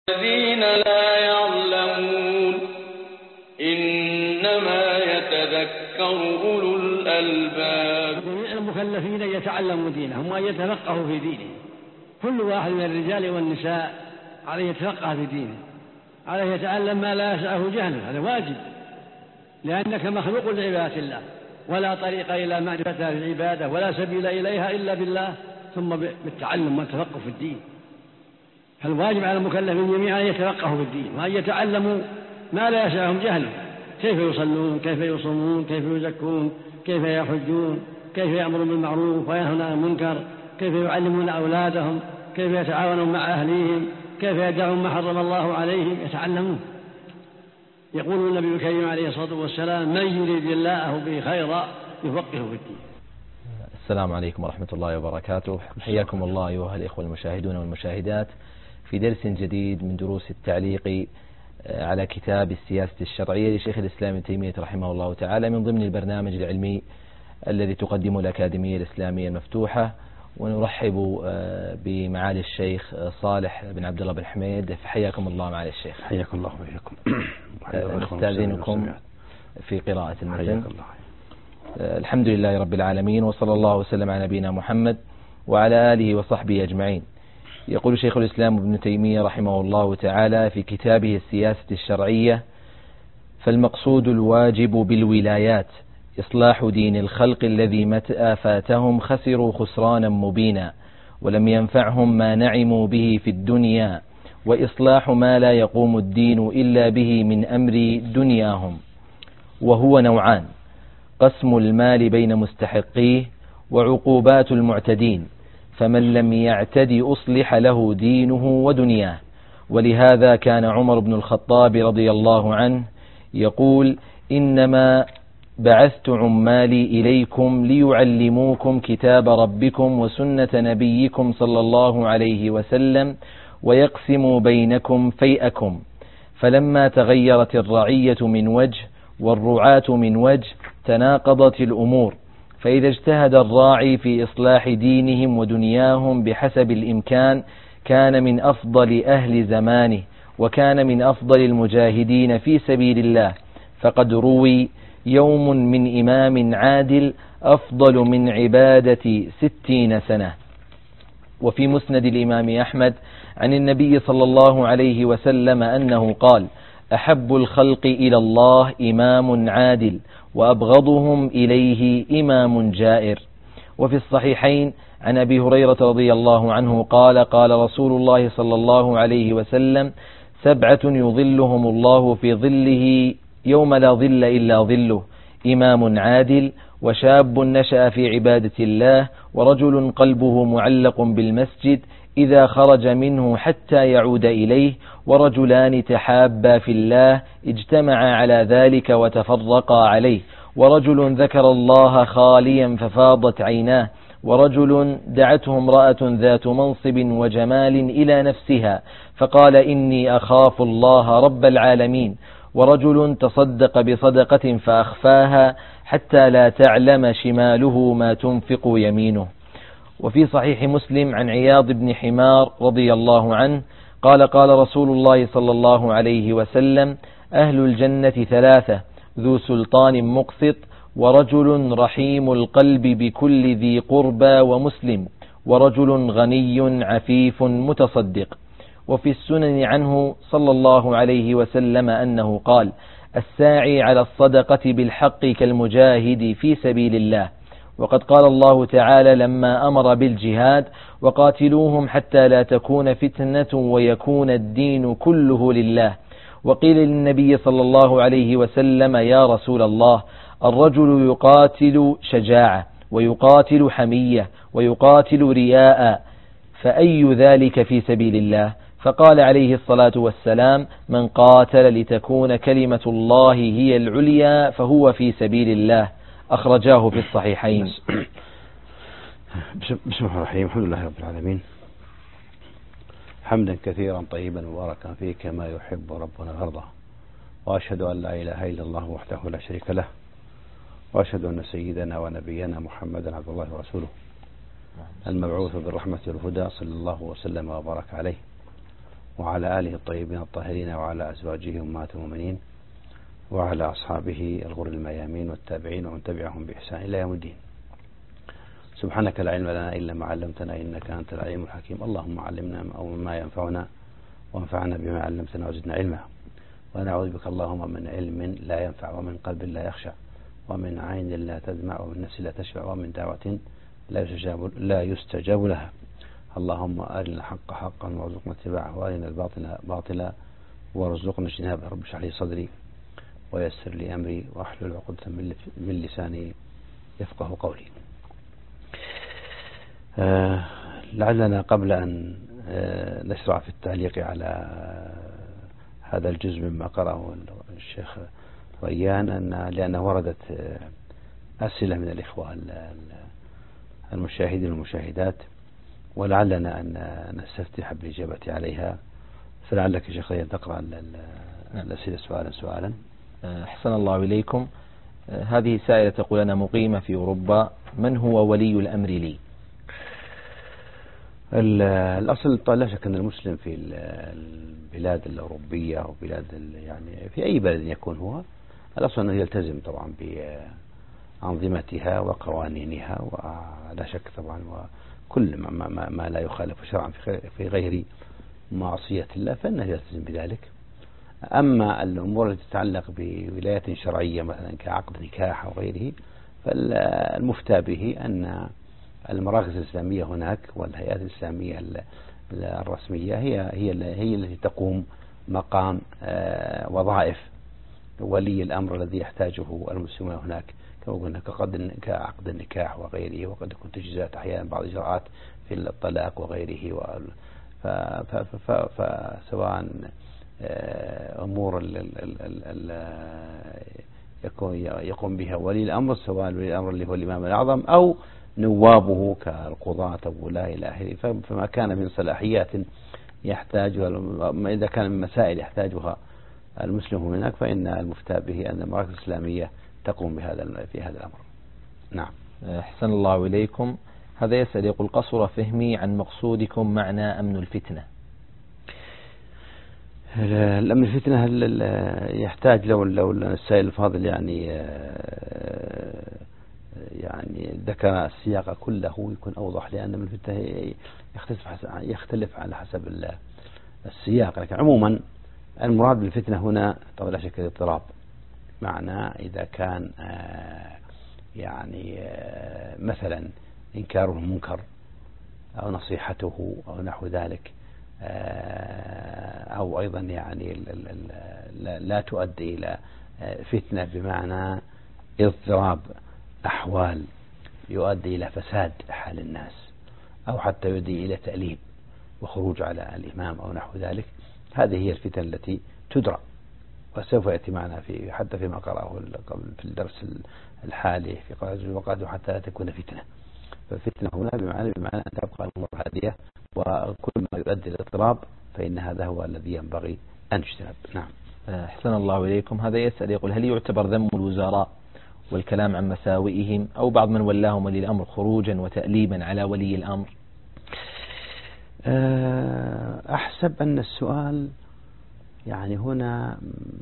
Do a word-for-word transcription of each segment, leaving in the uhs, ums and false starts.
الذين لا يعلمون إنما يتذكر أولو الألباب. المكلفين يتعلموا دينهم وأن يتفقهوا في دينهم. كل واحد من الرجال والنساء عليه يتفقه في دينه، عليه يتعلم ما لا يسعه جهله، هذا واجب، لأنك مخلوق لعبادة الله، ولا طريق إلى معرفة العبادة ولا سبيل إليها إلا بالله ثم بالتعلم والتفقه في الدين. فالواجب على المكلفين جميعا أن يتفقهوا في الدين وأن يتعلموا ما لا يسعهم جهله، كيف يصلون، كيف يصومون، كيف يزكون، كيف يحجون، كيف يأمرون بالمعروف وينهون عن المنكر، كيف يعلمون أولادهم، كيف يتعاونون مع أهليهم، كيف يدعون ما حرم الله عليهم، يتعلمون. يقول النبي الكريم عليه الصلاة والسلام: من يريد الله به خيرا يفقهه في الدين. السلام عليكم ورحمة الله وبركاته. حياكم الله أيها الإخوة المشاهدون والمشاهدات في درس جديد من دروس التعليق على كتاب السياسة الشرعية لشيخ الإسلام ابن تيمية رحمه الله تعالى من ضمن البرنامج العلمي الذي تقدمه الأكاديمية الإسلامية المفتوحة. ونرحب بمعالي الشيخ صالح بن عبد الله بن حميد، فحياكم الله معالي الشيخ. حياكم الله وإياكم. نستأذنكم في قراءة المتن. الحمد لله رب العالمين، وصلى الله وسلم على نبينا محمد وعلى آله وصحبه أجمعين. يقول شيخ الإسلام ابن تيمية رحمه الله تعالى في كتابه السياسة الشرعية: فالمقصود الواجب بالولايات إصلاح دين الخلق الذي متى فاتهم خسروا خسرانا مبينا ولم ينفعهم ما نعموا به في الدنيا، وإصلاح ما لا يقوم الدين إلا به من أمر دنياهم، وهو نوعان: قسم المال بين مستحقيه وعقوبات المعتدين، فمن لم يعتد أصلح له دينه ودنياه. ولهذا كان عمر بن الخطاب رضي الله عنه يقول: إنما بعثت عمالي إليكم ليعلموكم كتاب ربكم وسنة نبيكم صلى الله عليه وسلم ويقسموا بينكم فيئكم. فلما تغيرت الرعية من وجه والرعاة من وجه تناقضت الأمور، فإذا اجتهد الراعي في إصلاح دينهم ودنياهم بحسب الإمكان كان من أفضل أهل زمانه وكان من أفضل المجاهدين في سبيل الله. فقد روي: يوم من إمام عادل أفضل من عبادة ستين سنة. وفي مسند الإمام أحمد عن النبي صلى الله عليه وسلم أنه قال: أحب الخلق إلى الله إمام عادل وأبغضهم إليه إمام جائر. وفي الصحيحين عن أبي هريرة رضي الله عنه قال: قال رسول الله صلى الله عليه وسلم: سبعة يظلهم الله في ظله يوم لا ظل إلا ظله: إمام عادل، وشاب نشأ في عبادة الله، ورجل قلبه معلق بالمسجد إذا خرج منه حتى يعود إليه، ورجلان تحابا في الله اجتمعا على ذلك وتفرقا عليه، ورجل ذكر الله خاليا ففاضت عيناه، ورجل دعته امرأة ذات منصب وجمال إلى نفسها فقال: إني أخاف الله رب العالمين، ورجل تصدق بصدقة فأخفاها حتى لا تعلم شماله ما تنفق يمينه. وفي صحيح مسلم عن عياض بن حمار رضي الله عنه قال: قال رسول الله صلى الله عليه وسلم: أهل الجنة ثلاثة: ذو سلطان مقسط، ورجل رحيم القلب بكل ذي قربى ومسلم، ورجل غني عفيف متصدق. وفي السنن عنه صلى الله عليه وسلم أنه قال: الساعي على الصدقة بالحق كالمجاهد في سبيل الله. وقد قال الله تعالى لما أمر بالجهاد: وقاتلوهم حتى لا تكون فتنة ويكون الدين كله لله. وقيل للنبي صلى الله عليه وسلم: يا رسول الله، الرجل يقاتل شجاعة ويقاتل حمية ويقاتل رياء، فأي ذلك في سبيل الله؟ فقال عليه الصلاة والسلام: من قاتل لتكون كلمة الله هي العليا فهو في سبيل الله. أخرجاه في الصحيحين. بسم الله الرحمن الرحيم. الحمد لله رب العالمين، حمدا كثيرا طيبا مباركا فيه كما يحب ربنا ويرضى، وأشهد أن لا إله إلا الله وحده لا شريك له، وأشهد أن سيدنا ونبينا محمدا عبد الله ورسوله المبعوث بالرحمة والهدى صلى الله وسلم وبارك عليه وعلى آله الطيبين الطاهرين وعلى أزواجه أمهات المؤمنين وعلى أصحابه الغر الميامين والتابعين ومن تبعهم بإحسان إلى يوم الدين. سبحانك لا علم لنا إلا ما علمتنا إنك أنت العليم الحكيم. اللهم علمنا أو ما ينفعنا وانفعنا بما علمتنا وزدنا علما. ونعوذ بك اللهم من علم لا ينفع ومن قلب لا يخشع ومن عين لا تدمع ومن نفس لا تشبع ومن دعوة لا يستجاب, لا يستجاب لها. اللهم أرنا الحق حقا وارزقنا اتباعه وأرنا الباطل باطلا وارزقنا اجتنابه. رب اشرح لي صدري ويسر لي أمري واحلل عقدة من لساني يفقه قولي. آه لعلنا قبل أن آه نشرع في التعليق على هذا الجزء مما قرأه الشيخ ريان أن لأنه وردت أسئلة من الإخوة المشاهدين والمشاهدات ولعلنا أن نستفتح بالإجابة عليها، فلعلك شيخ ريان تقرأ الأسئلة سؤالا سؤالا. أحسن الله إليكم. هذه سائلة تقول: أنا مقيمة في أوروبا، من هو ولي الأمر لي؟ الأصل لا شك أن المسلم في البلاد الأوروبية أو بلاد يعني في أي بلد يكون هو الأصل أنه يلتزم طبعا بأنظمتها وقوانينها، ولا شك طبعا وكل ما, ما, ما لا يخالف شرعا في غير معصية الله فإنه يلتزم بذلك. أما الأمور التي تتعلق بولايات شرعية مثلا كعقد نكاح أو غيره فالمفتى به أن المراكز الإسلامية هناك والهيئات الإسلامية الرسمية هي هي هي التي تقوم مقام وظائف ولي الأمر الذي يحتاجه المسلمون هناك، كما قلنا كعقد النكاح وغيره، وقد يكون تجهيزات أحيانا بعض الإجراءات في الطلاق وغيره. فسواء أمور يقوم بها ولي الأمر سواء ولي الأمر اللي هو الإمام الأعظم أو نوابه كالقضاة أو ولاة إلى آخره، فما كان من صلاحيات يحتاجها إذا كان من مسائل يحتاجها المسلم هناك فإن المفتى به أن المراكز الإسلامية تقوم بهذا في هذا الأمر. نعم. أحسن الله إليكم. هذا يسأل يقول: قصر فهمي عن مقصودكم معنى أمن الفتنة. الأمن الفتنة يحتاج لو لو السائل الفاضل يعني يعني ذكر السياق كله يكون أوضح، لأن من الفتنة يختلف يختلف على حسب السياق، لكن عموما المراد بالفتنة هنا طبعا لا شك الاضطراب، معنى إذا كان يعني مثلا إنكاره المنكر أو نصيحته أو نحو ذلك، أو أيضا يعني لا تؤدي إلى فتنة بمعنى اضطراب أحوال يؤدي إلى فساد حال الناس أو حتى يؤدي إلى تأليب وخروج على الإمام أو نحو ذلك. هذه هي الفتن التي تدرى، وسوف يأتي معنا في حتى فيما قرأه قبل في الدرس الحالي في قراءة الوقات حتى لا تكون فتنة. فالفتنة هنا بمعنى بمعنى أن تبقى الأمور هادية، وكل ما يؤدي إلى الاضطراب فإن هذا هو الذي ينبغي أن يجتنب. نعم. أحسن الله إليكم. هذا يسأل يقول: هل يعتبر ذم الوزراء والكلام عن مساوئهم أو بعض من ولاهم ولي الأمر خروجا وتأليبا على ولي الأمر؟ أحسب أن السؤال يعني هنا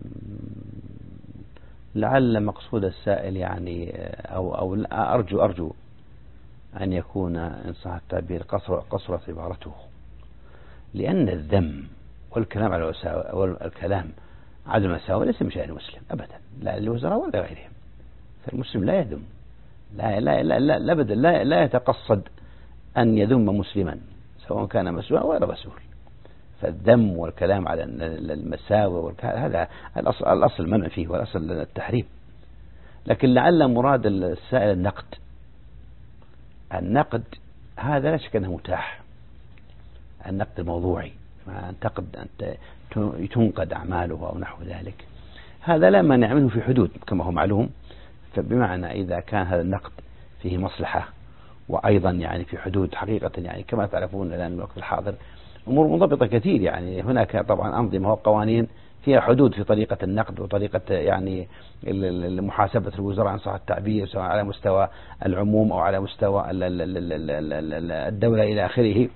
لعل مقصود السائل يعني أو أو أرجو أرجو أن يكون إن صح التعبير قصر قصرت عبارته، لأن الذم والكلام على والكلام على المساوئ ليس من شأن المسلم أبدا، لا للوزراء ولا غيرهم. فالمسلم لا يذم، لا لا لا لا لا, لا, لا يتقصد أن يذم مسلما سواء كان مسؤولا أو غير مسؤول. فالذم والكلام على المساوئ هذا الأصل, الأصل المنع فيه والأصل التحريم. لكن لعل مراد السائل النقد. النقد هذا لا شك أنه متاح، النقد الموضوعي ما تنقد أن تنقد أعماله أو نحو ذلك، هذا لا مانع منه في حدود كما هو معلوم. فبمعنى إذا كان هذا النقد فيه مصلحة وأيضا يعني في حدود حقيقة، يعني كما تعرفون الآن الوقت الحاضر أمور منضبطة كثير، يعني هناك طبعا أنظمة وقوانين فيها حدود في طريقة النقد وطريقة يعني محاسبة الوزراء عن صح التعبير سواء على مستوى العموم أو على مستوى الدولة إلى آخره.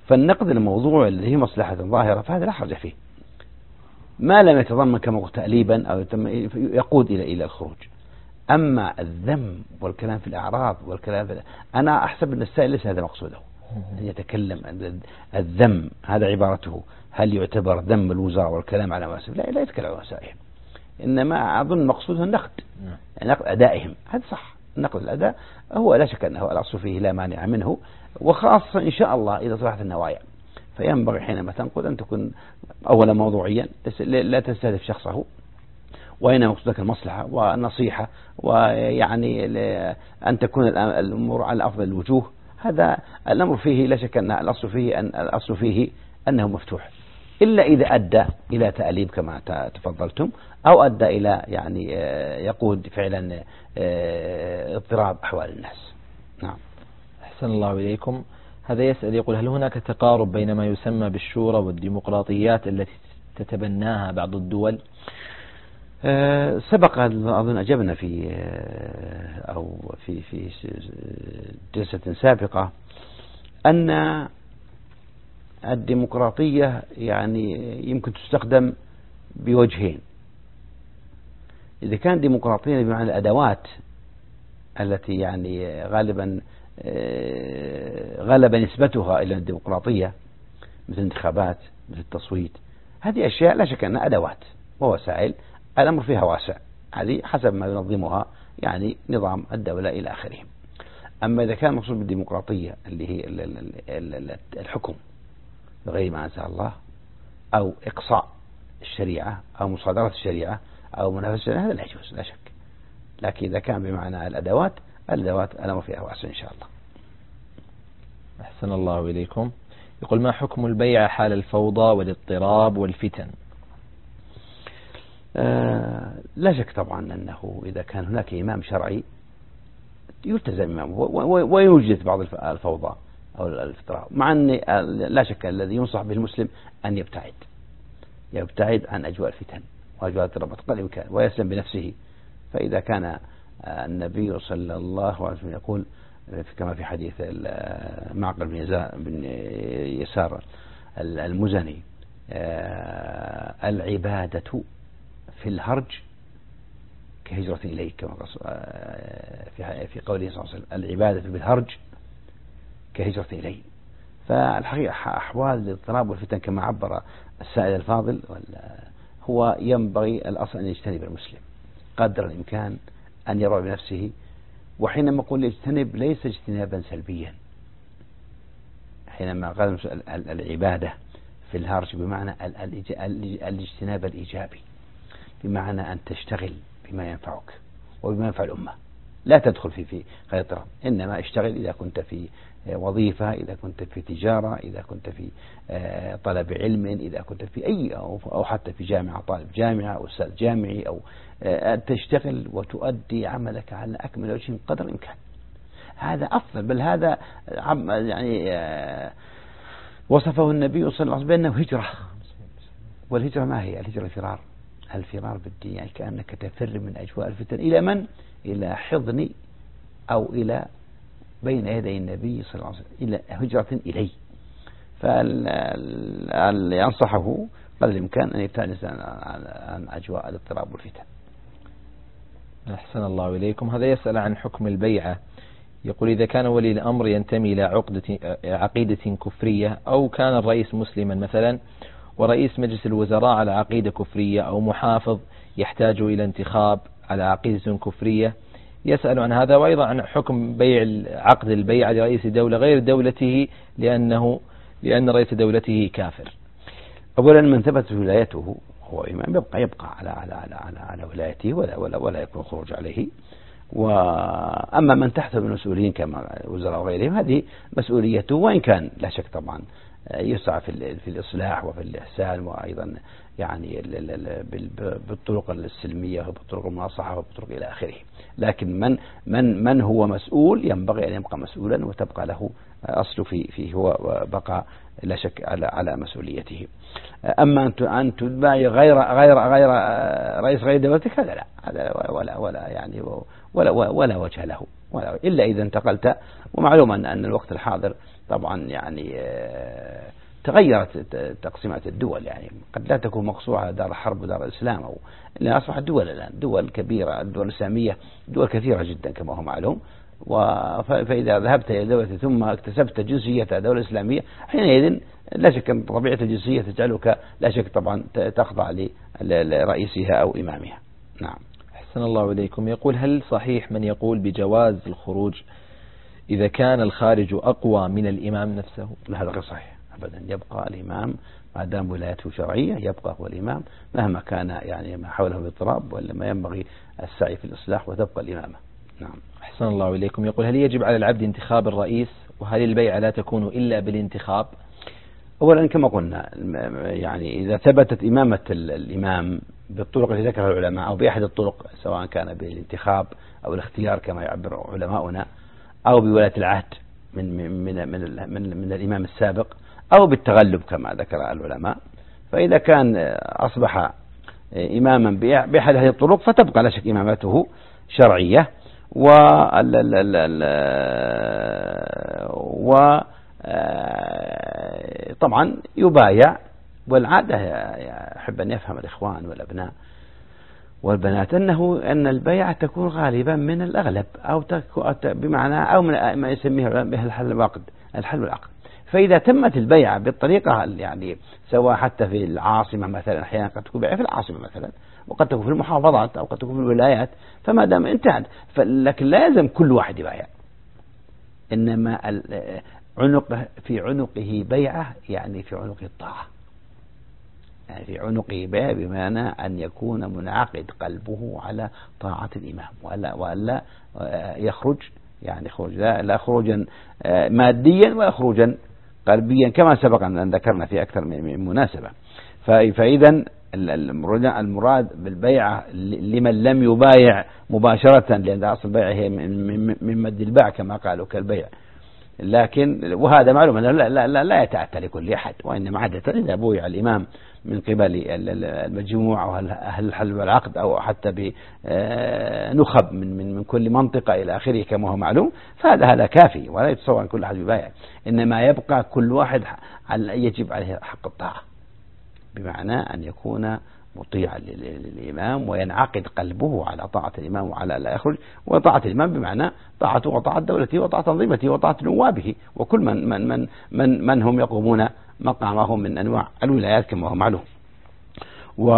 فالنقد الموضوع الذي هي مصلحة ظاهرة فهذا لا حرج فيه، ما لم يتضمن كما قلت تأليبا أو يقود إلى إلى الخروج. أما الذم والكلام في الأعراض والكلام في أنا أحسب أن السائل ليس هذا مقصوده، أن يتكلم الذم هذا عبارته، هل يعتبر ذم الوزراء والكلام على واسف؟ لا لا يتكلم على وسائهم، إنما أظن مقصوده النقد، يعني نقد أدائهم. هذا صح، نقد الأداء هو لا شك أنه الأصل فيه لا مانع منه، وخاصة إن شاء الله إذا صلحت النوايا. فينبغي حينما تنقد أن تكون أولا موضوعيا، لا تستهدف شخصه، وإنما مقصودك المصلحة والنصيحة، ويعني أن تكون الأمور على أفضل الوجوه. هذا الأمر فيه لا شك أن الأصل فيه أن الأصل فيه أنه مفتوح، إلا إذا أدى إلى تأليب كما تفضلتم، أو أدى إلى يعني يقود فعلا اضطراب أحوال الناس. نعم. أحسن الله إليكم. هذا يسأل يقول: هل هناك تقارب بين ما يسمى بالشورى والديمقراطيات التي تتبناها بعض الدول؟ أه سبق أظن أجبنا في أو في في جلسة سابقة أن الديمقراطية يعني يمكن تستخدم بوجهين. إذا كان ديمقراطية بمعنى الأدوات التي يعني غالبا غلب نسبتها إلى الديمقراطية، مثل الانتخابات، مثل التصويت، هذه أشياء لا شك أنها أدوات ووسائل، الأمر فيها واسع، هذه حسب ما ينظمها يعني نظام الدولة إلى آخره. أما إذا كان مقصود بالديمقراطية اللي هي الحكم بغير ما أنزل الله، أو إقصاء الشريعة، أو مصادرة الشريعة، أو منافسة الشريعة، هذا لا يجوز لا شك. لكن إذا كان بمعنى الأدوات، الأدوات الأمر فيها واسع إن شاء الله. أحسن الله إليكم. يقول: ما حكم البيع حال الفوضى والاضطراب والفتن؟ آه لا شك طبعا أنه إذا كان هناك إمام شرعي يلتزم إمامه، ويوجد بعض الفوضى أو الاضطراب، مع أن لا شك الذي ينصح به المسلم أن يبتعد يبتعد عن أجواء الفتن وأجواء الاضطراب قدر الإمكان، ويسلم بنفسه. فإذا كان النبي صلى الله عليه وسلم يقول كما في حديث معقل بن يسار المزني: العبادة في الهرج كهجرة إليك، كما في قوله صلى الله عليه وسلم: العبادة في الهرج كهجرة إليه. فالحقيقة أحوال الاضطراب والفتن كما عبر السائل الفاضل هو ينبغي الأصل أن يجتنب المسلم قدر الإمكان، أن يرى بنفسه. وحينما نقول يجتنب ليس اجتنابا سلبيا، حينما قال العبادة في الهرج بمعنى الاجتناب الإيجابي، بمعنى أن تشتغل بما ينفعك وبما ينفع الأمة، لا تدخل في في غير اضطراب، إنما اشتغل إذا كنت في وظيفة، إذا كنت في تجارة، إذا كنت في طلب علم، إذا كنت في أي أو حتى في جامعة، طالب جامعة أو أستاذ جامعي، أو تشتغل وتؤدي عملك على أكمل وجه قدر الإمكان. هذا أفضل، بل هذا يعني وصفه النبي صلى الله عليه وسلم بأنه هجرة. والهجرة ما هي؟ الهجرة فرار، الفرار بالدين، يعني كأنك تفر من أجواء الفتن إلى من؟ إلى حضن أو إلى بين يدي النبي صلى الله عليه وسلم، إلى هجرة إليه. فينصحه قدر الإمكان أن يبتعد عن أجواء الاضطراب والفتن. أحسن الله إليكم. هذا يسأل عن حكم البيعة. يقول: إذا كان ولي الأمر ينتمي إلى عقدة عقيدة كفرية، أو كان الرئيس مسلما مثلا، ورئيس مجلس الوزراء على عقيدة كفرية، أو محافظ يحتاج إلى انتخاب على عقيدة كفرية، يسأل عن هذا، وأيضا عن حكم بيع عقد البيعة لرئيس دولة غير دولته لأنه لأن رئيس دولته كافر. أولا من ثبت ولايته هو إمام يبقى يبقى على على على على, على ولايته، ولا ولا ولا يكون خروج عليه. وأما من تحته من المسؤولين كما وزراء وغيرهم، هذه مسؤوليته، وإن كان لا شك طبعا يسعى في في الإصلاح وفي الإحسان، وأيضا يعني بالطرق السلمية وبالطرق المناصحة وبالطرق إلى آخره. لكن من من من هو مسؤول ينبغي أن يبقى مسؤولا، وتبقى له أصل في في هو بقى لا شك على على مسؤوليته. أما أن أن تتبعي غير غير غير رئيس غير دولتك، هذا لا، هذا ولا ولا يعني ولا ولا وجه له، ولا إلا إذا انتقلت. ومعلوم أن أن الوقت الحاضر طبعا يعني تغيرت تقسيمات الدول، يعني قد لا تكون مقصورة على دار الحرب ودار الإسلام، أو لأن أصبحت دول الآن دول كبيرة، الدول الإسلامية دول كثيرة جدا كما هو معلوم. فإذا ذهبت إلى دولة ثم اكتسبت جنسية دولة إسلامية، حينئذ لا شك أن طبيعة الجنسية تجعلك لا شك طبعا تخضع لرئيسها أو إمامها. نعم. أحسن الله إليكم. يقول: هل صحيح من يقول بجواز الخروج إذا كان الخارج أقوى من الإمام نفسه؟ لا، هذا غير صحيح أبدا. يبقى الإمام ما دام ولايته شرعية، يبقى هو الإمام مهما كان يعني ما حوله باضطراب، ولا ما ينبغي السعي في الإصلاح، وتبقى الإمامة. نعم. أحسن الله إليكم. يقول: هل يجب على العبد انتخاب الرئيس؟ وهل البيعة لا تكون إلا بالانتخاب؟ أولا كما قلنا، يعني إذا ثبتت إمامة الإمام بالطرق التي ذكرها العلماء أو بأحد الطرق، سواء كان بالانتخاب أو الاختيار كما يعبر علماؤنا، أو بولاية العهد من من من من, من الإمام السابق، أو بالتغلب كما ذكر العلماء، فإذا كان أصبح إماما بأحد هذه الطرق فتبقى لا شك إمامته شرعية. و و طبعا يبايع. والعادة يحب أن يفهم الإخوان والأبناء والبنات أنه أن البيعة تكون غالبا من الأغلب، أو بمعنى أو من ما يسميه به الحل والعقد الحل والعقد. فإذا تمت البيعة بالطريقة يعني سواء حتى في العاصمة مثلا، أحيانا قد تكون بيعة في العاصمة مثلا، وقد تكون في المحافظات، أو قد تكون في الولايات، فما دام انتهت، لكن لازم كل واحد يبايع. إنما عنق في عنقه بيعة، يعني في عنقه الطاعة، يعني في عنقه بيعة بمعنى أن يكون منعقد قلبه على طاعة الإمام، ولا ولا يخرج يعني خروج لا, لا خروجا ماديا ولا خروجا قلبيا، كما سبق أن ذكرنا في أكثر من مناسبة. فإذا المراد بالبيعة لمن لم يبايع مباشرة، لأن أصل البيعة هي من مد الباع كما قالوا كالبيع، لكن وهذا معلوم أنه لا, لا, لا, لا يتأتى لكل أحد، وإنما عادة إذا بويع الإمام من قبل المجموعة أو أهل الحل والعقد، أو حتى بنخب من, من, من كل منطقة إلى آخره كما هو معلوم، فهذا هذا كافي، ولا يتصور أن كل أحد يبايع. إنما يبقى كل واحد يجب عليه حق الطاعة، بمعنى أن يكون مطيعا للإمام وينعقد قلبه على طاعة الإمام وعلى لا يخرج. وطاعة الإمام بمعنى طاعته وطاعة دولته وطاعة تنظيمته وطاعة نوابه وكل من من من من, من هم يقومون مقامهم من أنواع الولايات كما هو معلوم. و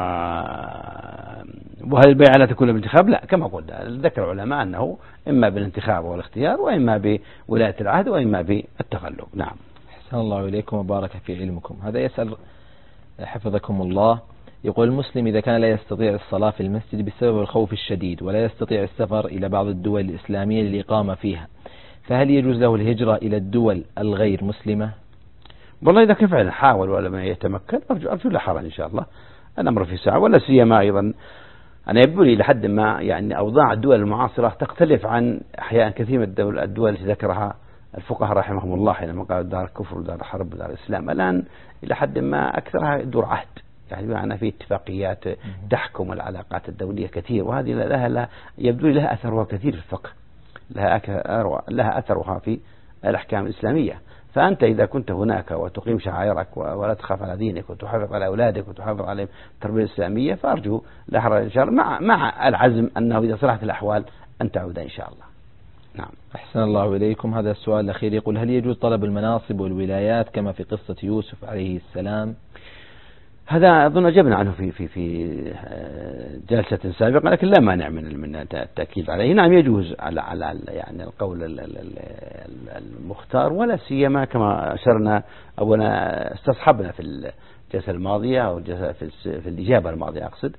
وهل البيعة لا تكون بالانتخاب؟ لا، كما قلنا ذكر العلماء أنه إما بالانتخاب والاختيار، وإما بولاية العهد، وإما بالتغلب. نعم. أحسن الله إليكم وبارك في علمكم. هذا يسأل حفظكم الله، يقول: المسلم إذا كان لا يستطيع الصلاة في المسجد بسبب الخوف الشديد، ولا يستطيع السفر إلى بعض الدول الإسلامية للإقامة فيها، فهل يجوز له الهجرة إلى الدول الغير مسلمة؟ والله إذا كان فعلا حاول ولم يتمكن أرجو, أرجو لا حرج إن شاء الله، الأمر في ساعة. ولا سيما أيضا أنا يبدو لي لحد ما يعني أوضاع الدول المعاصرة تختلف عن أحيانا كثير من الدول, الدول التي ذكرها الفقهاء رحمهم الله حينما قالوا دار الكفر ودار الحرب ودار الإسلام. الآن إلى حد ما أكثرها دور عهد، يعني بمعنى في اتفاقيات تحكم العلاقات الدولية كثير، وهذه لها, لها يبدو لي لها أثرها كثير في الفقه، لها, لها أثرها في الأحكام الإسلامية. فأنت إذا كنت هناك وتقيم شعائرك ولا تخاف على دينك وتحافظ على أولادك وتحافظ على التربية الإسلامية، فأرجو لا حرج إن شاء الله، مع, مع العزم أنه إذا صلحت الأحوال أن تعود إن شاء الله. نعم. أحسن الله إليكم. هذا السؤال الأخير يقول: هل يجوز طلب المناصب والولايات كما في قصة يوسف عليه السلام؟ هذا أظن أجبنا عنه في في في جلسة سابقة، لكن لا مانع من من التأكيد عليه. نعم يجوز على على يعني القول المختار، ولا سيما كما أشرنا أو استصحبنا في الجلسة الماضية أو في في الإجابة الماضية أقصد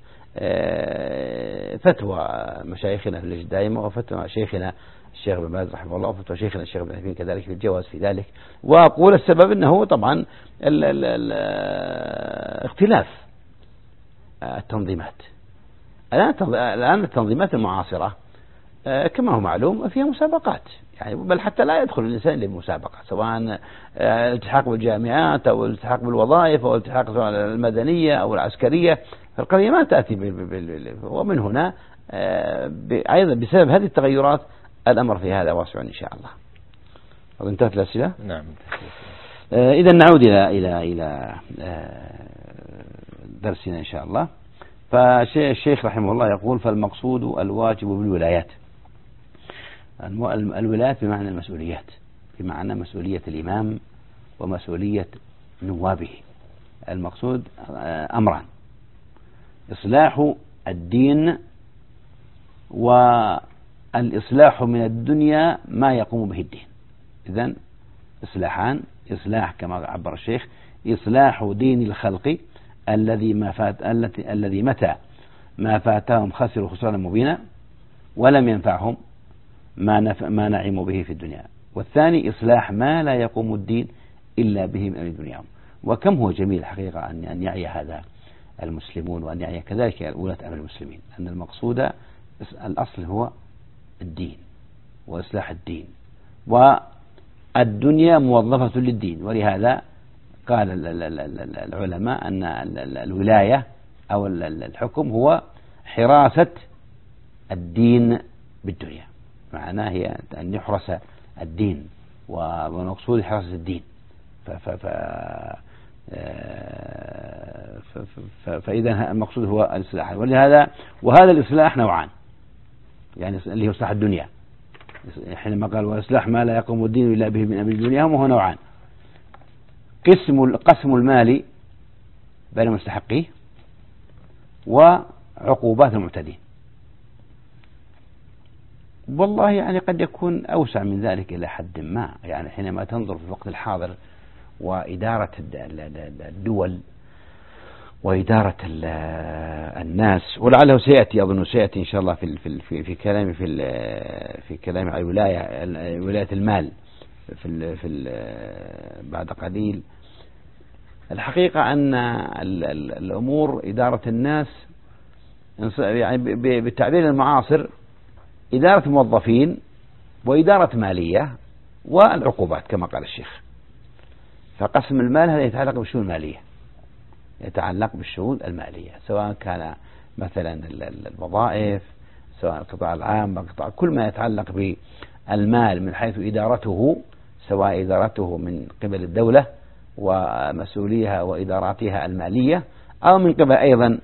فتوى مشايخنا في اللجنة الدائمة وفتوى شيخنا الشيخ بن باز رحمه الله وفتوى شيخنا الشيخ ابن عثيمين كذلك في الجواز في ذلك. وأقول السبب أنه طبعا ال ال ال اختلاف التنظيمات. الآن التنظيمات المعاصرة كما هو معلوم فيها مسابقات، يعني بل حتى لا يدخل الإنسان للمسابقة، سواء الالتحاق بالجامعات أو الالتحاق بالوظائف أو الالتحاق المدنية أو العسكرية، فالقضية ما تأتي. ومن هنا أيضا بسبب هذه التغيرات الأمر في هذا واسع إن شاء الله. انتهت الأسئلة؟ نعم. آه إذا نعود إلى إلى إلى آه درسنا إن شاء الله. فالشيخ رحمه الله يقول: فالمقصود الواجب بالولايات. الولايات بمعنى المسؤوليات، بمعنى مسؤولية الإمام ومسؤولية نوابه. المقصود أمران: إصلاح الدين، والإصلاح من الدنيا ما يقوم به الدين. إذن إصلاحان: إصلاح كما عبر الشيخ إصلاح دين الخلق الذي ما فات التي الذي متى ما فاتهم خسروا خسرانا مبينا ولم ينفعهم ما نف ما نعموا به في الدنيا. والثاني إصلاح ما لا يقوم الدين إلا به من أمر دنياهم. وكم هو جميل الحقيقة أن أن يعي هذا المسلمون، وأن يعي كذلك ولاة أمر المسلمين، أن المقصود الأصل هو الدين وإصلاح الدين، والدنيا موظفة للدين. ولهذا قال العلماء أن الولاية أو الحكم هو حراسة الدين بالدنيا، معناه هي أن يحرس الدين، ومقصود حراسة الدين. فإذا المقصود هو الإصلاح. ولهذا وهذا الإصلاح نوعان، يعني اللي هو إصلاح الدنيا حينما قال: وإصلاح ما لا يقوم الدين إلا به من أمر الدنيا، وهو نوعان: قسم قسم المال بين مستحقيه، وعقوبات المعتدين. والله يعني قد يكون أوسع من ذلك إلى حد ما، يعني حينما تنظر في الوقت الحاضر وإدارة الدول وإدارة الناس، ولعله سيأتي، أظن سيأتي إن شاء الله في في في كلامي في في كلامي على الولاية ولاية المال في في بعد قليل. الحقيقة أن الأمور إدارة الناس يعني بالتعبير المعاصر إدارة موظفين وإدارة مالية والعقوبات كما قال الشيخ. فقسم المال هذا يتعلق بالشؤون المالية، يتعلق بالشؤون المالية، سواء كان مثلا الوظائف، سواء القطاع العام، القطاع كل ما يتعلق بالمال من حيث إدارته، سواء إدارته من قبل الدولة ومسؤوليها وإداراتها المالية، أو من قبل أيضا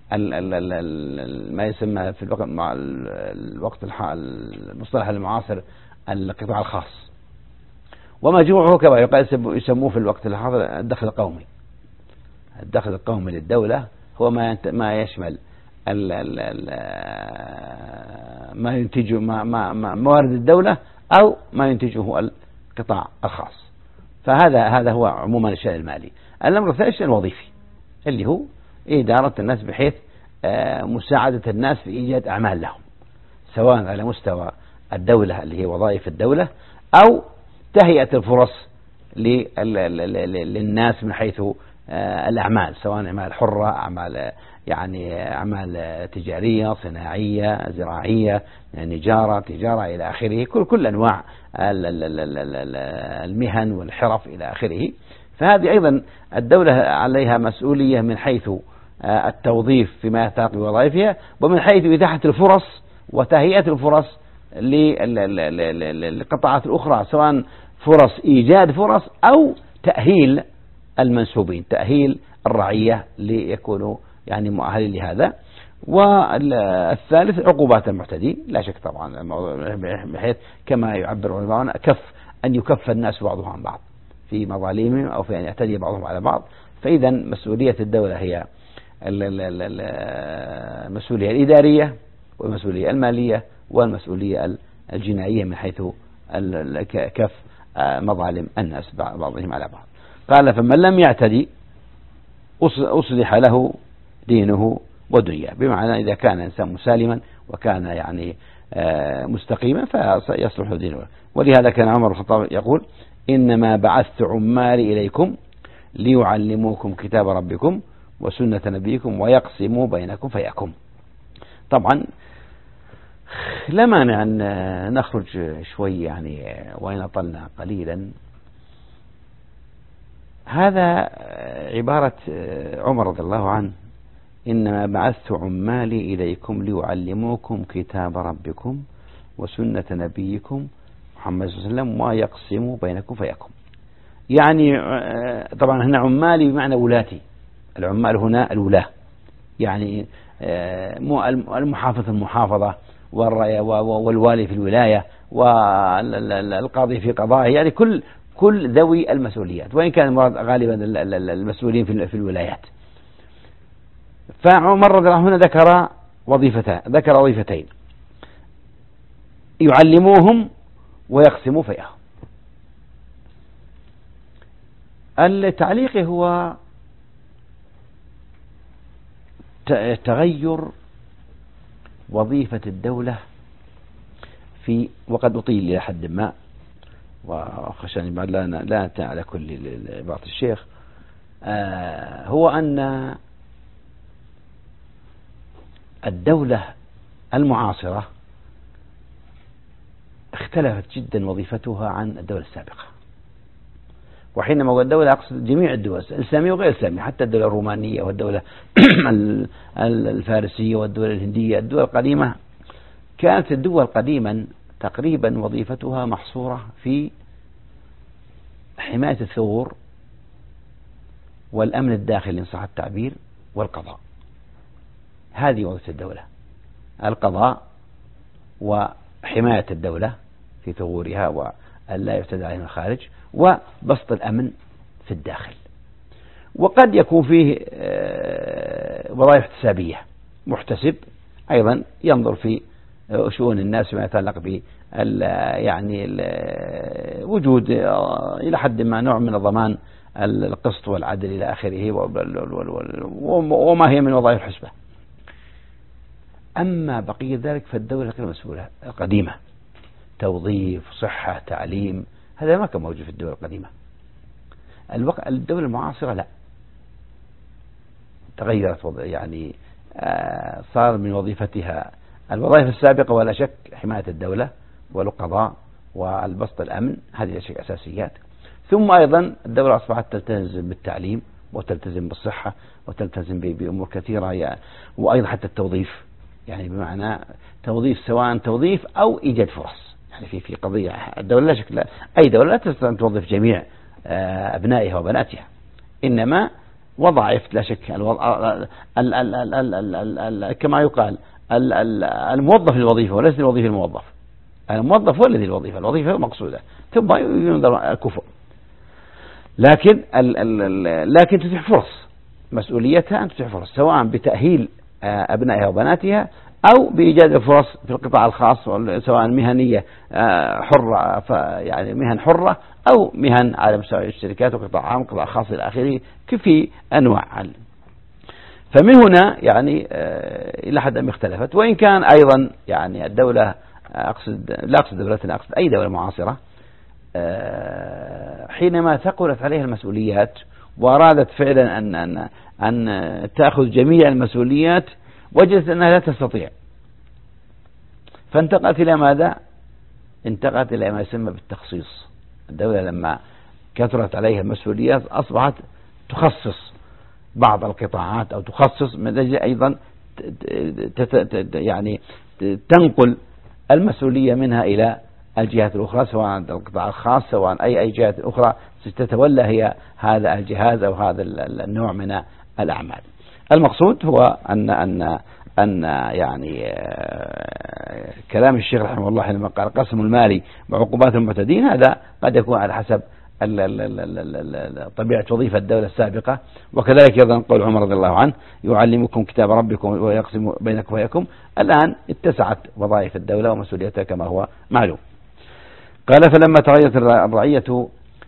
ما يسمى في الوقت مع الوقت المصطلح المعاصر القطاع الخاص، ومجموعه كما يقال يسموه في الوقت الحاضر الدخل القومي. الدخل القومي للدولة هو ما ما يشمل ال ال ال ما ينتجه ما ما موارد الدولة أو ما ينتجه القطاع الخاص. فهذا هذا هو عموما الشأن المالي. الأمر الثاني الشأن الوظيفي اللي هو إدارة الناس بحيث مساعدة الناس في إيجاد أعمال لهم، سواء على مستوى الدولة اللي هي وظائف الدولة، أو تهيئة الفرص للناس من حيث الأعمال، سواء أعمال حرة، أعمال يعني أعمال تجارية، صناعية، زراعية، نجارة، تجارة إلى آخره، كل كل أنواع المهن والحرف إلى آخره. فهذه أيضا الدولة عليها مسؤولية من حيث التوظيف فيما يتعلق بوظائفها، ومن حيث إتاحة الفرص وتهيئة الفرص للقطاعات الأخرى، سواء فرص إيجاد فرص أو تأهيل المنسوبين، تأهيل الرعية ليكونوا يعني مؤهلين لهذا. والثالث عقوبات المعتدين، لا شك طبعا بحيث كما يعبر العلماء كف أن يكف الناس بعضهم عن بعض في مظالمهم أو في أن يعتدي بعضهم على بعض. فإذا مسؤولية الدولة هي المسؤولية الإدارية والمسؤولية المالية والمسؤولية الجنائية من حيث كف مظالم الناس بعضهم على بعض. قال: فمن لم يعتدي أصلح له دينه ودنياه، بمعنى إذا كان إنسان مسالما وكان يعني مستقيما فيصلح له دينه. ولهذا كان عمر بن الخطاب يقول: إنما بعثت عمالي إليكم ليعلموكم كتاب ربكم وسنة نبيكم ويقسموا بينكم فيحكم. طبعا لا مانع أن نخرج شوي يعني وإن طلنا قليلا. هذا عبارة عمر رضي الله عنه: إنما بعثت عمالي إليكم ليعلموكم كتاب ربكم وسنة نبيكم محمد صلى الله عليه وسلم ويقسم بينكم فيكم. يعني طبعا هنا عمالي بمعنى ولاتي، العمال هنا الولاة، يعني المحافظ المحافظة والوالي في الولاية والقاضي في قضائه، يعني كل كل ذوي المسؤوليات، وإن كان المراد غالبا المسؤولين في الولايات. فعمر رضي الله عنه هنا ذكر وظيفتين ذكر وظيفتين يعلموهم ويقسموا فيهم. التعليق هو تغير وظيفة الدولة في، وقد أطيل إلى حد ما وخشاني بعد لا لا على كل عبارة الشيخ، آه هو أن الدولة المعاصرة اختلفت جدا وظيفتها عن الدولة السابقة. وحينما أقول الدولة أقصد جميع الدول الإسلامية وغير الإسلامية، حتى الدولة الرومانية والدولة الفارسية والدولة الهندية. الدول القديمة كانت الدول قديما تقريبا وظيفتها محصورة في حماية الثغور والأمن الداخلي إن صح التعبير والقضاء. هذه وظيفة الدولة، القضاء وحماية الدولة في ثغورها وأن لا يعتدى عليها من الخارج، وبسط الأمن في الداخل. وقد يكون فيه وظائف احتسابية، محتسب أيضا ينظر في شؤون الناس فيما يتعلق ب يعني وجود إلى حد ما نوع من الضمان القسط والعدل إلى آخره، وما هي من وظائف الحسبة. أما بقية ذلك فالدولة كانت مسؤولة قديمة، توظيف، صحة، تعليم، هذا ما كان موجود في الدول القديمة. الدولة المعاصرة لا، تغيرت، يعني صار من وظيفتها الوظائف السابقة ولا شك حماية الدولة والقضاء والبسط الأمن، هذه الأشياء أساسيات. ثم أيضا الدولة أصبحت تلتزم بالتعليم وتلتزم بالصحة وتلتزم بأمور كثيرة، يعني وأيضا حتى التوظيف، يعني بمعنى توظيف سواء توظيف أو إيجاد فرص. يعني في في قضية الدولة لا شك لا أي دولة لا تستطيع أن توظف جميع أبنائها وبناتها، إنما وظائف لا شك كما يقال الموظف للوظيفة وليس الوظيفة الموظف. الموظف هو الذي الوظيفة، الوظيفة مقصودة، ثم ينظر الكفء. لكن ال ال لكن تتيح فرص، مسؤوليتها أن تتيح فرص سواء بتأهيل أبنائها وبناتها أو بإيجاد الفرص في القطاع الخاص، سواء مهنية حرة يعني مهن حرة أو مهن على مستوى الشركات وقطاع عام قطاع خاص إلى آخره، كفي أنواع. فمن هنا يعني إلى حد ما اختلفت. وإن كان أيضا يعني الدولة أقصد لا أقصد دولتنا، أقصد أي دولة معاصرة حينما ثقلت عليها المسؤوليات وأرادت فعلا أن أن أن تأخذ جميع المسؤوليات وجدت أنها لا تستطيع، فانتقلت إلى ماذا؟ انتقلت إلى ما يسمى بالتخصيص. الدولة لما كثرت عليها المسؤوليات أصبحت تخصص بعض القطاعات أو تخصص من أجل أيضا يعني تنقل المسؤولية منها إلى الجهات الأخرى، سواء القطاع الخاص سواء أي أي جهات أخرى ستتولى هي هذا الجهاز أو هذا النوع من الأعمال. المقصود هو أن أن أن يعني كلام الشيخ رحمه الله حينما قال قسم المال وعقوبات المعتدين، هذا قد يكون على حسب طبيعة وظيفة الدولة السابقة. وكذلك أيضا قول عمر رضي الله عنه يعلمكم كتاب ربكم ويقسم بينكم وياكم. الآن اتسعت وظائف الدولة ومسؤوليتها كما هو معلوم. قال فلما تغيرت الرعية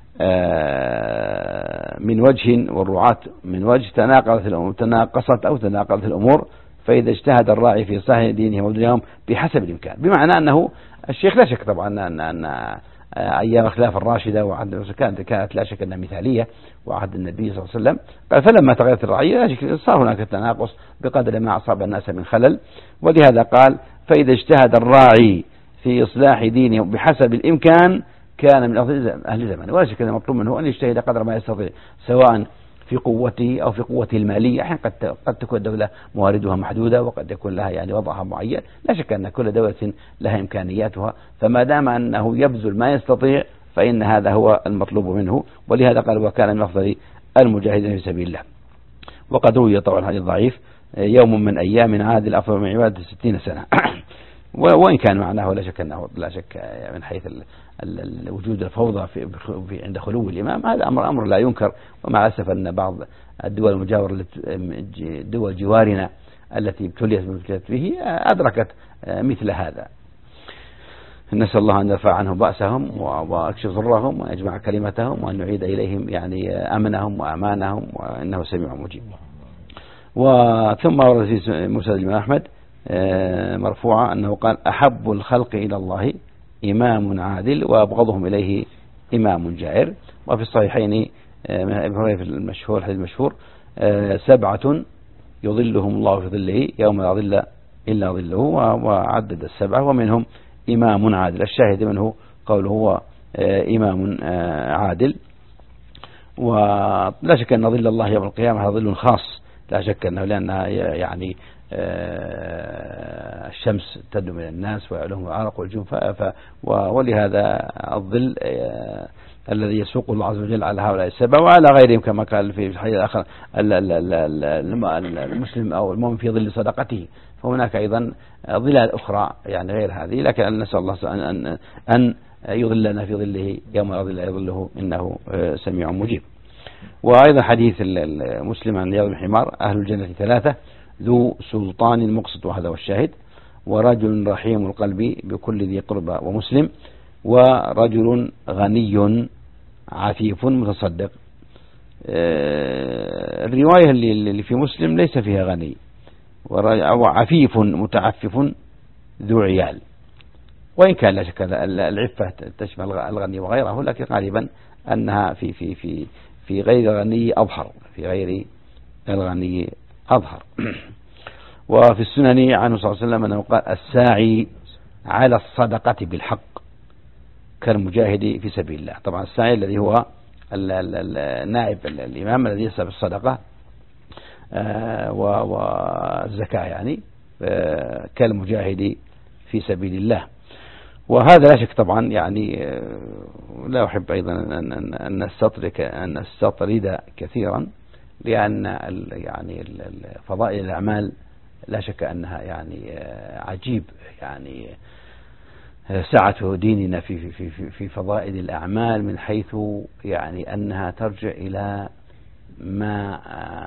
من وجه والرعاة من وجه تناقضت الأمور تناقصت أو تناقضت الأمور، فإذا اجتهد الراعي في صحيح دينهم ودنياهم بحسب الإمكان. بمعنى أنه الشيخ لا شك طبعا أن, أن أيام خلاف الراشدة وعهد كانت كانت لا شك أنها مثالية وعهد النبي صلى الله عليه وسلم. قال فلما تغيرت الرعية صار هناك تناقص بقدر ما أصاب الناس من خلل، ولهذا قال فإذا اجتهد الراعي في إصلاح دينهم بحسب الإمكان كان من أهل زمن. ولا شك أن مطلوب منه أن يجتهد قدر ما يستطيع، سواء في قوته أو في قوته المالية. أحيانا قد قد تكون الدولة مواردها محدودة وقد يكون لها يعني وضعها معين. لا شك أن كل دولة لها إمكانياتها، فما دام أنه يبذل ما يستطيع فإن هذا هو المطلوب منه. ولهذا قال وكان من أفضل المجاهدين في سبيل الله. وقد روي طبعا هذا ضعيف يوم من أيام عادل أفضل من عبادة ستين سنة. وإن كان معناه لا شك أنه لا شك من حيث وجود الفوضى في في عند خلو الإمام هذا أمر أمر لا ينكر. ومع الأسف أن بعض الدول المجاورة دول جوارنا التي ابتليت به أدركت مثل هذا. نسأل الله أن يرفع عنهم بأسهم ويكشف ضرهم ويجمع كلمتهم وأن يعيد إليهم يعني أمنهم وأمانهم، وإنه سميع مجيب. وثم ورد في مسند الإمام أحمد مرفوعة أنه قال أحب الخلق إلى الله إمام عادل وأبغضهم إليه إمام جائر. وفي الصحيحين من ابن هريرة المشهور الحديث المشهور سبعة يظلهم الله في ظله يوم لا ظل إلا ظله، وعدد السبعة ومنهم إمام عادل. الشاهد منه قوله هو إمام عادل. ولا شك أن ظل الله يوم القيامة ظل خاص، لا شك أنه لأنها يعني الشمس تدنو من الناس ويعلوهم العرق والجوع، ولهذا الظل الذي يسوق الله عز وجل على هؤلاء السبع وعلى غيرهم كما قال في الحديث الآخر المسلم أو المؤمن في ظل صدقته. فهناك أيضا ظلال أخرى يعني غير هذه، لكن نسأل الله أن أن يظلنا في ظله يوم لا ظل إلا ظله إنه سميع مجيب. وأيضا حديث المسلم عن رياض بن حمار أهل الجنة ثلاثة ذو سلطان مقسط، وهذا هو الشاهد، ورجل رحيم القلب بكل ذي قربى ومسلم، ورجل غني عفيف متصدق. الرواية اللي في مسلم ليس فيها غني، وعفيف متعفف ذو عيال، وإن كان لا شك العفة تشمل الغني وغيره، لكن غالبا أنها في في في في غير الغني أظهر، في غير الغني أظهر. وفي السنن عنه صلى الله عليه وسلم أنه قال الساعي على الصدقة بالحق كالمجاهد في سبيل الله. طبعا الساعي الذي هو النائب الإمام الذي يسعى بالصدقة والزكاة يعني كالمجاهد في سبيل الله. وهذا لا شك طبعا يعني لا أحب أيضا أن نستطرد أن نستطرد كثيرا، لأن يعني فضائل الأعمال لا شك أنها يعني عجيب، يعني سعة ديننا في في في في فضائل الأعمال من حيث يعني أنها ترجع إلى ما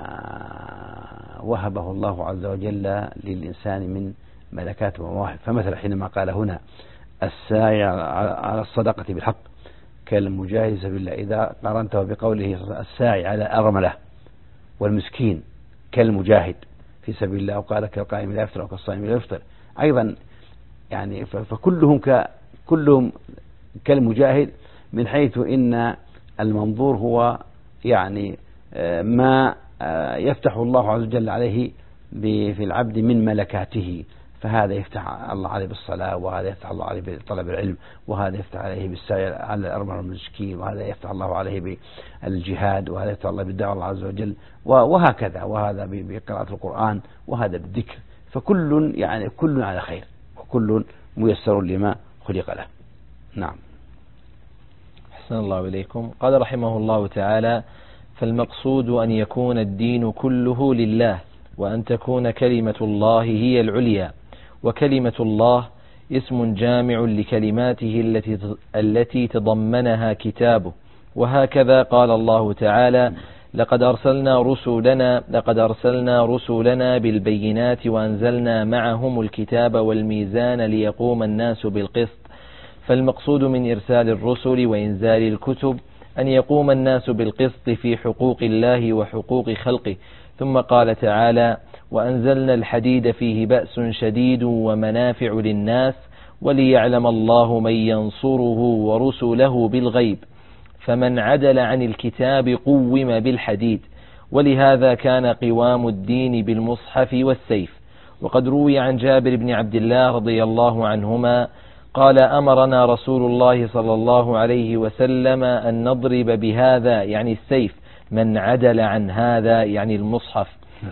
وهبه الله عز وجل للإنسان من ملكات ومواهب. فمثلا حينما قال هنا الساعي على الصدقة بالحق كالمجاهد في سبيل الله، إذا قارنته بقوله الساعي على أرملة والمسكين كالمجاهد في سبيل الله، وقال كالقائم لا يفطر وكالصائم لا يفطر أيضا، يعني فكلهم كلهم كالمجاهد من حيث إن المنظور هو يعني ما يفتح الله عز وجل عليه في العبد من ملكاته، فهذا يفتح الله عليه بالصلاة، وهذا يفتح الله عليه بطلب العلم، وهذا يفتح عليه بالسعي على الأرمل والمسكين، وهذا يفتح الله عليه بالجهاد، وهذا يفتح الله بالدعوة الله عز وجل، وهكذا، وهذا بقراءة القرآن، وهذا بالذكر. فكل يعني كل على خير، وكل ميسر لما خلق له. نعم. أحسن الله إليكم. قال رحمه الله تعالى: فالمقصود أن يكون الدين كله لله، وأن تكون كلمة الله هي العليا. وكلمة الله اسم جامع لكلماته التي التي تضمنها كتابه. وهكذا قال الله تعالى: لقد أرسلنا رسلنا لقد أرسلنا رسلنا بالبينات وأنزلنا معهم الكتاب والميزان ليقوم الناس بالقسط. فالمقصود من إرسال الرسل وإنزال الكتب أن يقوم الناس بالقسط في حقوق الله وحقوق خلقه. ثم قال تعالى: وأنزلنا الحديد فيه بأس شديد ومنافع للناس وليعلم الله من ينصره ورسله بالغيب. فمن عدل عن الكتاب قوم بالحديد. ولهذا كان قوام الدين بالمصحف والسيف. وقد روي عن جابر بن عبد الله رضي الله عنهما قال: أمرنا رسول الله صلى الله عليه وسلم أن نضرب بهذا يعني السيف من عدل عن هذا يعني المصحف.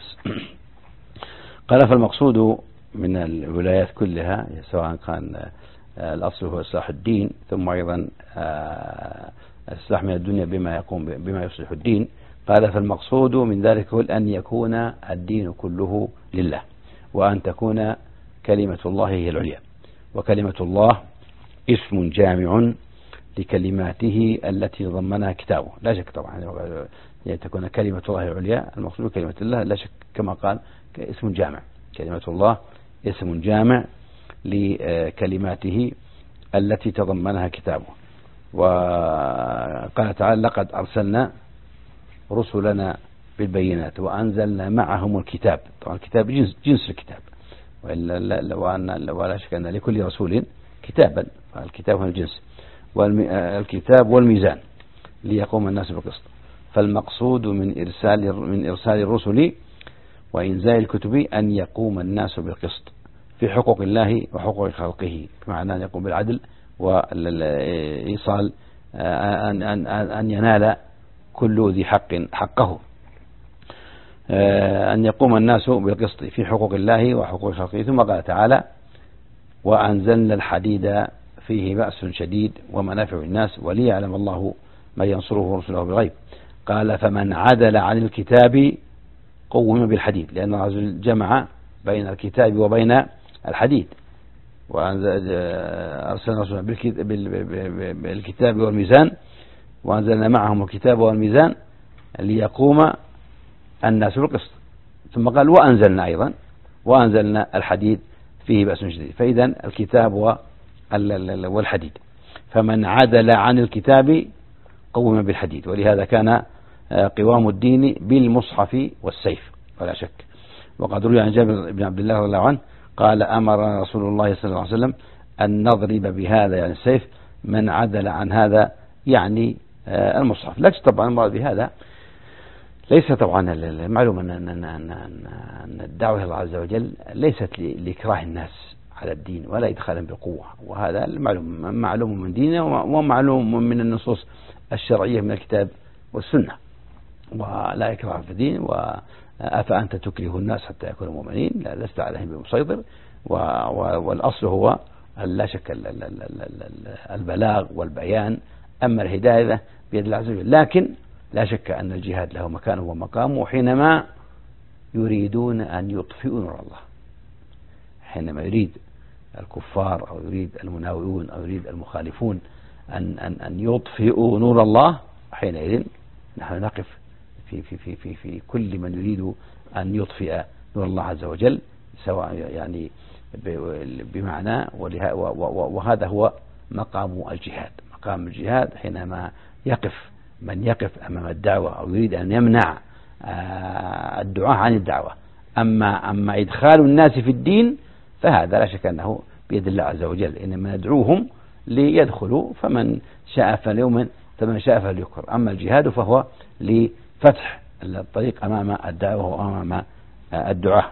قال فالمقصود من الولايات كلها سواء كان الأصل هو إصلاح الدين ثم أيضا الإصلاح من الدنيا بما يقوم بما يصلح الدين. قال فالمقصود من ذلك هو أن يكون الدين كله لله وأن تكون كلمة الله هي العليا. وكلمة الله اسم جامع لكلماته التي ضمنها كتابه لا شك طبعا يعني تكون كلمة الله العليا المقصود كلمة الله لا شك كما قال اسم جامع. كلمة الله اسم جامع لكلماته التي تضمنها كتابه. وقال تعالى لقد أرسلنا رسلنا بالبينات وأنزلنا معهم الكتاب. طبعا الكتاب جنس, جنس الكتاب ولا شك أن لكل رسول كتابا فالكتاب هو الجنس والكتاب والميزان ليقوم الناس بالقسط. فالمقصود من إرسال من إرسال الرسل وإنزال الكتب أن يقوم الناس بالقسط في حقوق الله وحقوق خلقه بمعنى أن يقوم بالعدل وإيصال أن, أن, أن ينال كل ذي حق حقه. أن يقوم الناس بالقسط في حقوق الله وحقوق خلقه. ثم قال تعالى وأنزلنا الحديد فيه بأس شديد ومنافع الناس وليعلم الله من ينصره ورسله بالغيب. قال فمن عدل عن الكتاب قوم بالحديد لأن الرجل جمع بين الكتاب وبين الحديد. وأرسلنا رسولا بالكتاب والميزان وأنزلنا معهم الكتاب والميزان ليقوم الناس بالقسط. ثم قال وأنزلنا أيضا وأنزلنا الحديد فيه بأس شديد. فإذا الكتاب والحديد فمن عدل عن الكتاب قوم بالحديد. ولهذا كان قوام الدين بالمصحف والسيف ولا شك. وقد روي عن جابر بن عبد الله رضي الله عنه قال أمر رسول الله صلى الله عليه وسلم أن نضرب بهذا يعني السيف من عدل عن هذا يعني المصحف. لكن طبعا المراد بهذا ليس طبعا المعلوم أن, أن, أن, أن الدعوة إلى الله عز وجل ليست لإكراه الناس على الدين ولا إدخالا بالقوة. وهذا المعلوم معلوم من دينه ومعلوم من النصوص الشرعية من الكتاب والسنة. ولا إكراه في الدين وأفأنت تكره الناس حتى يكونوا مؤمنين لا لست عليهم بمسيطر. والأصل هو لا شك البلاغ والبيان. أما الهداية بيد الله عز وجل. لكن لا شك أن الجهاد له مكانه ومقامه حينما يريدون أن يطفئوا نور الله. حينما يريد الكفار أو يريد المناوئون أو يريد المخالفون أن, أن, أن يطفئوا نور الله حينئذ نحن نقف في, في, في, في, في كل من يريد أن يطفئ نور الله عز وجل سواء يعني بمعنى. وهذا هو مقام الجهاد. مقام الجهاد حينما يقف من يقف أمام الدعوة أو يريد أن يمنع الدعاء عن الدعوة. أما, أما إدخال الناس في الدين فهذا لا شك أنه بيد الله عز وجل. إنما ندعوهم ليدخلوا فمن شاء فليؤمن فمن شاء فليكفر. أما الجهاد فهو لفتح الطريق أمام الدعوة وأمام الدعاء.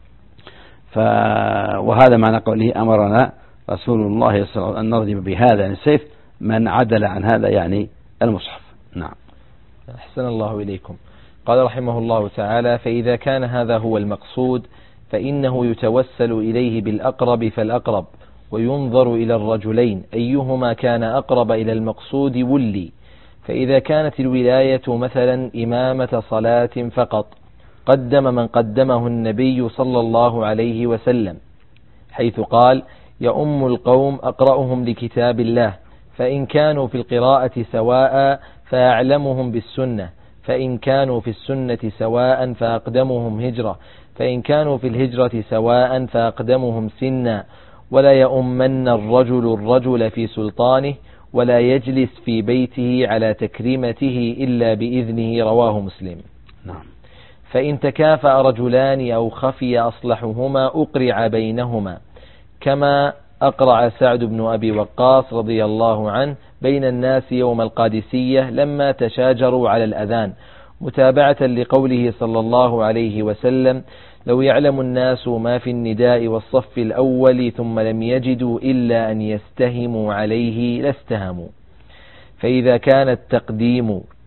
وهذا معنى قوله أمرنا رسول الله صلى الله عليه وسلم أن نضرب بهذا السيف من عدل عن هذا يعني المصحف. نعم. أحسن الله إليكم. قال رحمه الله تعالى فإذا كان هذا هو المقصود فإنه يتوسل إليه بالأقرب فالأقرب وينظر إلى الرجلين أيهما كان أقرب إلى المقصود ولي. فإذا كانت الولاية مثلا إمامة صلاة فقط قدم من قدمه النبي صلى الله عليه وسلم حيث قال يؤم القوم أقرأهم لكتاب الله. فإن كانوا في القراءة سواء فأعلمهم بالسنة. فإن كانوا في السنة سواء فأقدمهم هجرة. فإن كانوا في الهجرة سواء فأقدمهم سنا. ولا يؤمن الرجل الرجل في سلطانه ولا يجلس في بيته على تكريمته إلا بإذنه. رواه مسلم. نعم. فإن تكافأ رجلان أو خفي أصلحهما أقرع بينهما كما أقرع سعد بن أبي وقاص رضي الله عنه بين الناس يوم القادسية لما تشاجروا على الأذان متابعة لقوله صلى الله عليه وسلم لو يعلم الناس ما في النداء والصف الأول ثم لم يجدوا إلا أن يستهموا عليه لاستهموا. فإذا كان التقديم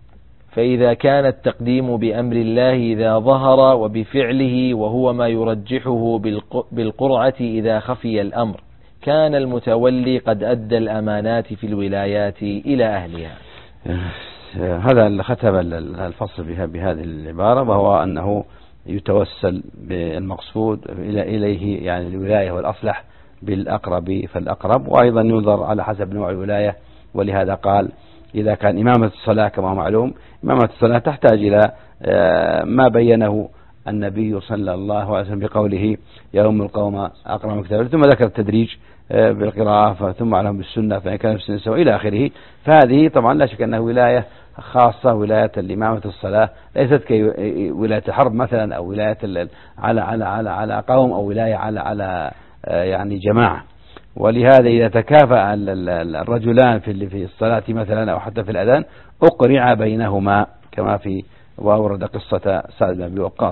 فإذا كان التقديم بأمر الله إذا ظهر وبفعله وهو ما يرجحه بالقرعة إذا خفي الأمر، كان المتولي قد أدى الأمانات في الولايات إلى أهلها. هذا ختم الفصل بهذه العبارة، وهو أنه يتوسل بالمقصود إليه يعني الولاية والأصلح بالأقرب فالأقرب، وأيضا ينظر على حسب نوع الولاية. ولهذا قال إذا كان إمامة الصلاة كما معلوم إمامة الصلاة تحتاج إلى ما بينه النبي صلى الله عليه وسلم بقوله يا أم القوم أقرأ من كتاب، ثم ذكر التدريج بالقراءة ثم عليهم بالسنة فإن كان بالسنة سواء إلى آخره. فهذه طبعا لا شك أنها ولاية خاصة، ولاية الإمامة الصلاة، ليست كولاية الحرب مثلا أو ولاية على على على على قوم أو ولاية على على يعني جماعة. ولهذا إذا تكافأ الرجلان في في الصلاة مثلا أو حتى في الأذان أقرع بينهما كما في وأورد قصة سعد بن أبي وقاص.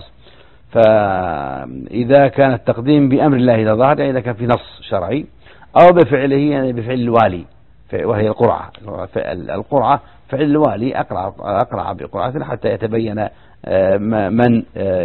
فإذا كان التقديم بأمر الله إذا ظهر يعني إذا كان في نص شرعي أو بفعله يعني بفعل الوالي وهي القرعة. القرعة فعل الوالي أقرع أقرع بقرعة حتى يتبين من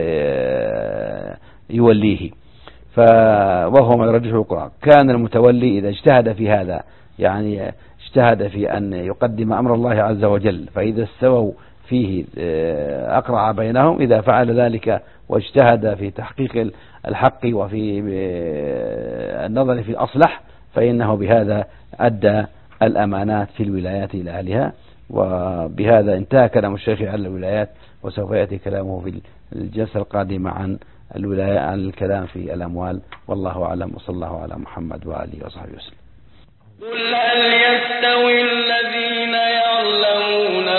يوليه، وهو ما يرجحه القرآن. كان المتولي إذا اجتهد في هذا يعني اجتهد في أن يقدم أمر الله عز وجل، فإذا استووا فيه أقرع بينهم. إذا فعل ذلك واجتهد في تحقيق الحق وفي النظر في الأصلح فإنه بهذا أدى الأمانات في الولايات إلى أهلها. وبهذا انتهى كلام الشيخ على الولايات، وسوف يأتي كلامه في الجلسة القادمة عن الولاية عن الكلام في الأموال. والله أعلم، وصلى الله على محمد وآله وصحبه وسلم. قل هل يستوي الذين يعلمون